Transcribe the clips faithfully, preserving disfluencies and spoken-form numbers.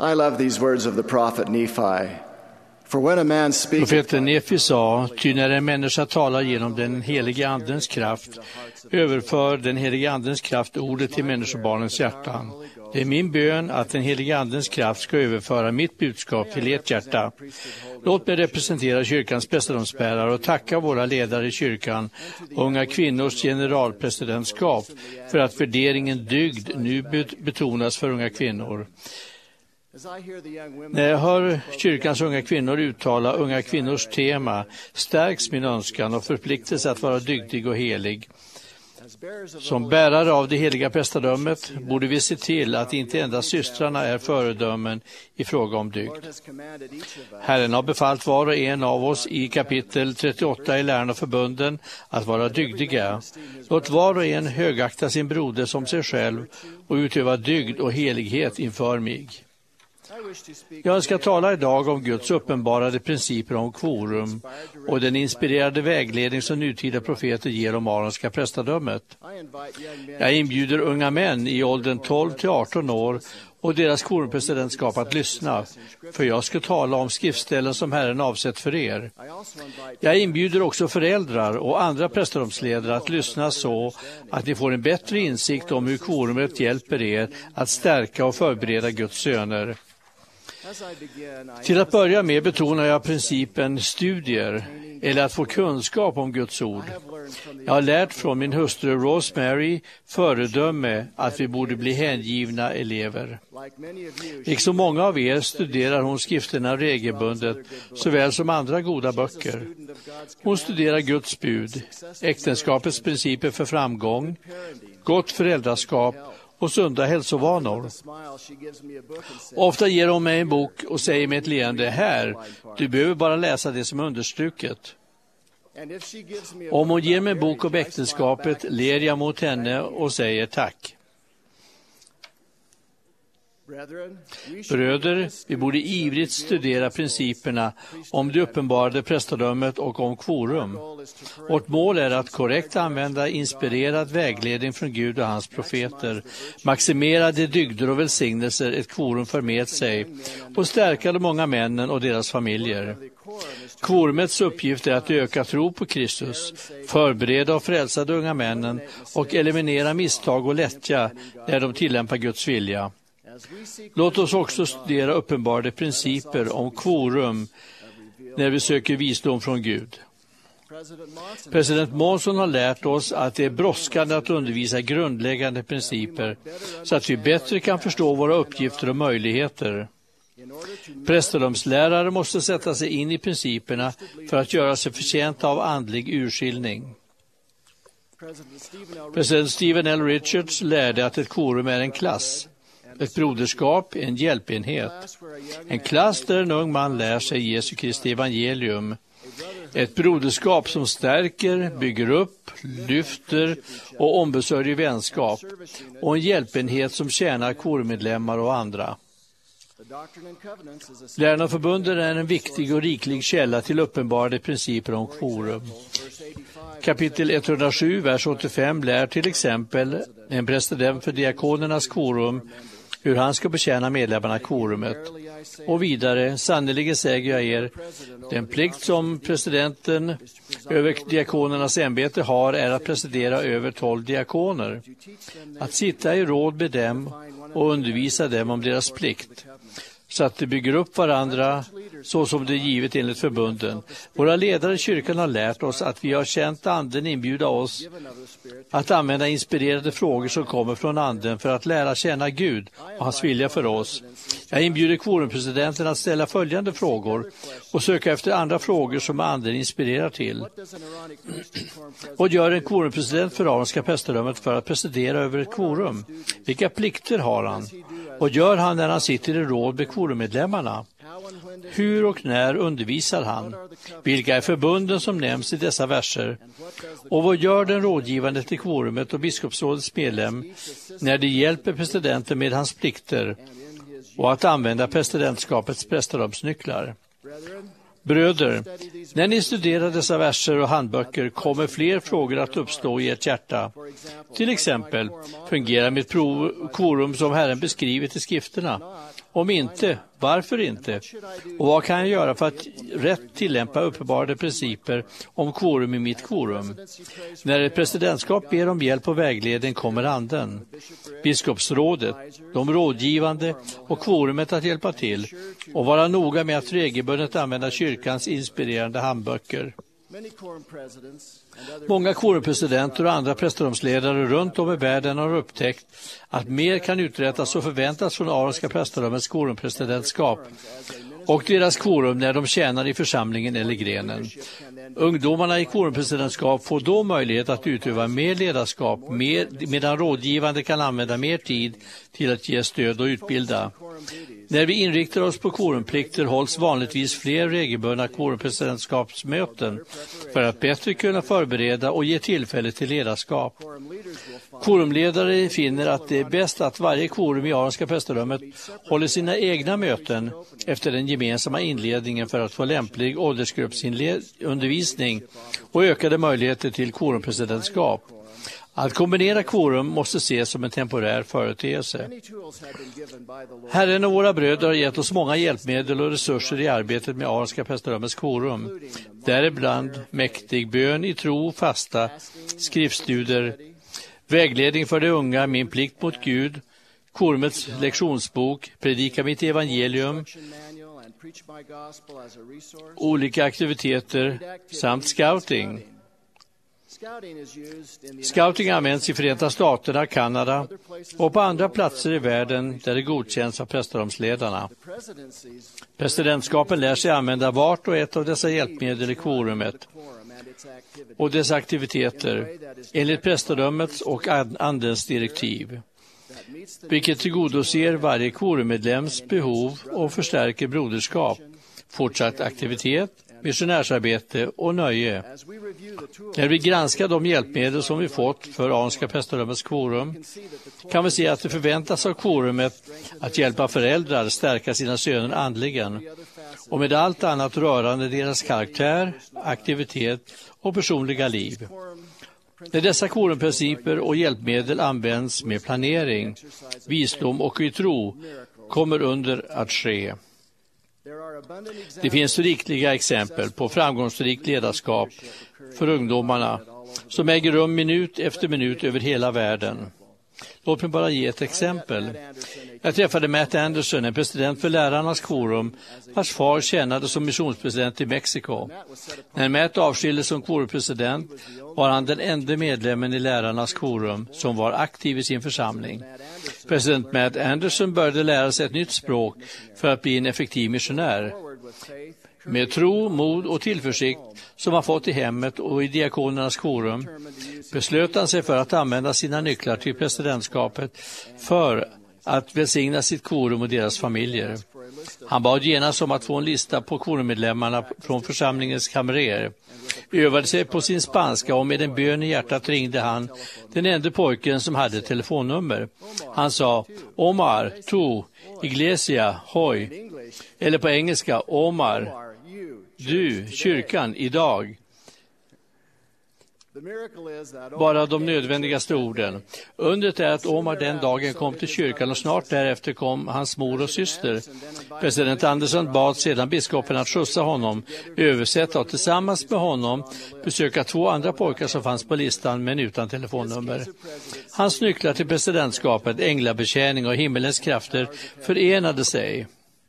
I love these words of the prophet Nephi. For when a man speaks, profeten Nefi sa, ty när en människa talar genom den helige andens kraft, överför den helige andens kraft ordet till människobarnens hjärtan. Det är min bön att den helige andens kraft ska överföra mitt budskap till ert hjärta. Låt mig representera kyrkans prästdomsbärare och tacka våra ledare i kyrkan och Unga kvinnors generalpresidentskap för att värderingen dygd nu betonas för unga kvinnor. När jag hör kyrkans unga kvinnor uttala unga kvinnors tema stärks min önskan och förpliktelse att vara dygdig och helig. Som bärare av det heliga prästadömet borde vi se till att inte endast systrarna är föredömen i fråga om dygd. Herren har befallt var och en av oss i kapitel trettioåtta i läran och förbunden att vara dygdiga. Låt var och en högakta sin broder som sig själv och utöva dygd och helighet inför mig. Jag ska tala idag om Guds uppenbarade principer om kvorum och den inspirerade vägledning som nutida profeter ger om aronska prästadömet. Jag inbjuder unga män i åldern tolv till arton år och deras kvorumpresidentskap att lyssna, för jag ska tala om skriftställen som Herren avsett för er. Jag inbjuder också föräldrar och andra prästadömsledare att lyssna så att ni får en bättre insikt om hur kvorumet hjälper er att stärka och förbereda Guds söner. Till att börja med betonar jag principen studier, eller att få kunskap om Guds ord. Jag har lärt från min hustru Rosemary föredöme att vi borde bli hängivna elever. Liksom många av er studerar hon skrifterna regelbundet, såväl som andra goda böcker. Hon studerar Guds bud, äktenskapets principer för framgång, gott föräldraskap och sunda hälsovanor. Ofta ger hon mig en bok och säger med ett leende, här, du behöver bara läsa det som är understruket. Om hon ger mig en bok om äktenskapet ler jag mot henne och säger tack. Bröder, vi borde ivrigt studera principerna om det uppenbarade prästadömet och om kvorum. Vårt mål är att korrekt använda inspirerad vägledning från Gud och hans profeter, maximera de dygder och välsignelser ett kvorum för med sig och stärka de många männen och deras familjer. Kvorumets uppgift är att öka tro på Kristus, förbereda och frälsa de unga männen och eliminera misstag och lättja när de tillämpar Guds vilja. Låt oss också studera uppenbarade principer om kvorum när vi söker visdom från Gud. President Monson har lärt oss att det är brådskande att undervisa grundläggande principer så att vi bättre kan förstå våra uppgifter och möjligheter. Prästadömslärare måste sätta sig in i principerna för att göra sig förtjänta av andlig urskiljning. President Stephen L. Richards lärde att ett kvorum är en klass. Ett broderskap, en hjälpenhet. En klass där en ung man lär sig Jesu Kristi evangelium. Ett broderskap som stärker, bygger upp, lyfter och ombesörjer vänskap. Och en hjälpenhet som tjänar kvormedlemmar och andra. Läran och förbunden är en viktig och riklig källa till uppenbarade principer om kvorum. Kapitel etthundrasju, vers åttiofem lär till exempel en president för diakonernas kvorum hur han ska betjäna medlemmarna kvorumet. Och vidare, sannoliken säger jag er, den plikt som presidenten över diakonernas ämbete har är att presidera över tolv diakoner. Att sitta i råd med dem och undervisa dem om deras plikt, så att de bygger upp varandra så som det är givet enligt förbunden. Våra ledare i kyrkan har lärt oss att vi har känt anden inbjuda oss att använda inspirerade frågor som kommer från anden för att lära känna Gud och hans vilja för oss. Jag inbjuder kvorumpresidenten att ställa följande frågor och söka efter andra frågor som anden inspirerar till. Vad gör en kvorumpresident för aronska prästadömet för att presidera över ett kvorum? Vilka plikter har han? Vad gör han när han sitter i råd med kvorummedlemmarna? Hur och när undervisar han? Vilka är förbunden som nämns i dessa verser? Och vad gör den rådgivande till kvorumet och biskopsrådets medlem när de hjälper presidenten med hans plikter och att använda presidentskapets prästadömsnycklar? Bröder, när ni studerar dessa verser och handböcker kommer fler frågor att uppstå i ert hjärta. Till exempel, fungerar mitt prov, quorum som Herren beskrivit i skrifterna? Om inte, varför inte? Och vad kan jag göra för att rätt tillämpa uppenbarade principer om quorum i mitt quorum? När ett presidentskap ber om hjälp och vägledning kommer anden, biskopsrådet, de rådgivande och quorumet att hjälpa till och vara noga med att regelbundet använda kyrkans inspirerande handböcker. Många quorumpresidenter och andra prästerdomsledare runt om i världen har upptäckt att mer kan uträttas och förväntas från aronska prästerdomens quorumpresidentskap och deras quorum när de tjänar i församlingen eller grenen. Ungdomarna i quorumpresidentskap får då möjlighet att utöva mer ledarskap med, medan rådgivande kan använda mer tid till att ge stöd och utbilda. När vi inriktar oss på quorumplikter hålls vanligtvis fler regelbundna quorumpresidentskapsmöten för att bättre kunna förbereda och ge tillfälle till ledarskap. Quorumledare finner att det är bäst att varje quorum i aronska prästerdömet håller sina egna möten efter den gemensamma inledningen för att få lämplig åldersgruppsundervisning och ökade möjligheter till quorumpresidentskap. Att kombinera quorum måste ses som en temporär företeelse. Herren och våra bröder har gett oss många hjälpmedel och resurser i arbetet med aronska prästerdömets quorum. Däribland mäktig bön i tro, fasta, skriftstudier, vägledning för de unga, min plikt mot Gud, quorumets lektionsbok, predika mitt evangelium, olika aktiviteter samt scouting. Scouting används i Förenta Staterna, Kanada och på andra platser i världen där det godkänns av prästerdomsledarna. Presidentskapen lär sig använda vart och ett av dessa hjälpmedel i quorumet och dess aktiviteter enligt prästerdomets och andens direktiv, vilket tillgodoser varje quorummedlems behov och förstärker broderskap, fortsatt aktivitet, missionärsarbete och nöje. När vi granskar de hjälpmedel som vi fått för aronska prästerdömets quorum kan vi se att det förväntas av quorumet att hjälpa föräldrar stärka sina söner andligen och med allt annat rörande deras karaktär, aktivitet och personliga liv. När dessa quorumprinciper och hjälpmedel används med planering, visdom och i tro kommer under att ske. Det finns rikliga exempel på framgångsrikt ledarskap för ungdomarna som äger rum minut efter minut över hela världen. Låt mig bara ge ett exempel. Jag träffade Matt Anderson, en president för lärarnas quorum, vars far tjänade som missionspresident i Mexiko. När Matt avskildes som quorumpresident var han den enda medlemmen i lärarnas quorum som var aktiv i sin församling. President Matt Anderson började lära sig ett nytt språk för att bli en effektiv missionär. Med tro, mod och tillförsikt som han fått i hemmet och i diakonernas quorum beslöt han sig för att använda sina nycklar till presidentskapet för att välsigna sitt quorum och deras familjer. Han bad genast om att få en lista på quorummedlemmarna från församlingens kamrer. Övade sig på sin spanska och med en bön i hjärtat ringde han den enda pojken som hade ett telefonnummer. Han sa, Omar, tu, iglesia, hoj. Eller på engelska, Omar, du, kyrkan, idag. Bara de nödvändigaste orden. Undret är att Omar den dagen kom till kyrkan och snart därefter kom hans mor och syster. President Anderson bad sedan biskopen att skjutsa honom, översätta och tillsammans med honom besöka två andra pojkar som fanns på listan men utan telefonnummer. Hans nycklar till presidentskapet, änglabetjäning och himmelens krafter förenade sig.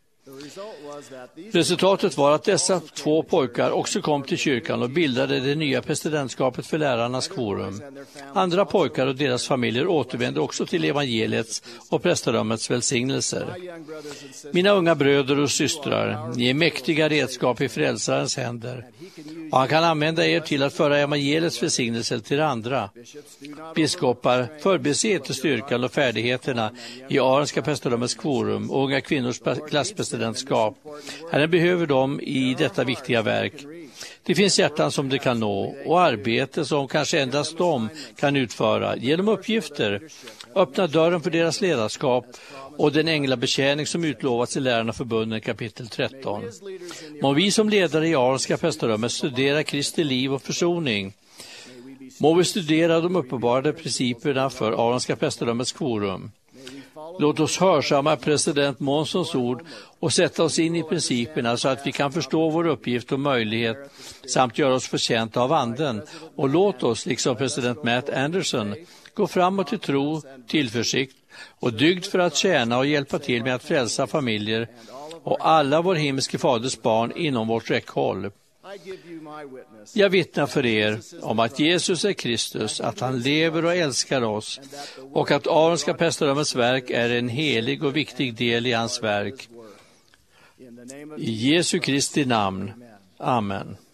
Resultatet var att dessa två pojkar också kom till kyrkan och bildade det nya presidentskapet för lärarnas quorum. Andra pojkar och deras familjer återvände också till evangeliets och prästerdömets välsignelser. Mina unga bröder och systrar, ni är mäktiga redskap i frälsarens händer, och han kan använda er till att föra evangeliets välsignelser till andra. Biskopar, förbese till styrkan och färdigheterna i aronska prästerdömets quorum och unga kvinnors klasspresidentskap. Herren behöver dem i detta viktiga verk. Det finns hjärtan som de kan nå och arbete som kanske endast de kan utföra. Ge dem uppgifter, öppna dörren för deras ledarskap och den änglabetjäning som utlovats i Lärarna förbunden kapitel tretton. Må vi som ledare i Aronska prästadömet studera Kristi liv och försoning. Må vi studera de uppenbarade principerna för Aronska prästadömets quorum. Låt oss hörsamma president Monsons ord och sätta oss in i principerna så att vi kan förstå vår uppgift och möjlighet samt göra oss förtjänta av anden. Och låt oss, liksom president Matt Anderson, gå framåt i tro, tillförsikt och dygd för att tjäna och hjälpa till med att frälsa familjer och alla vår himmelske faders barn inom vårt räckhåll. Jag vittnar för er om att Jesus är Kristus, att han lever och älskar oss och att Aronska prästadömets verk är en helig och viktig del i hans verk. I Jesu Kristi namn. Amen.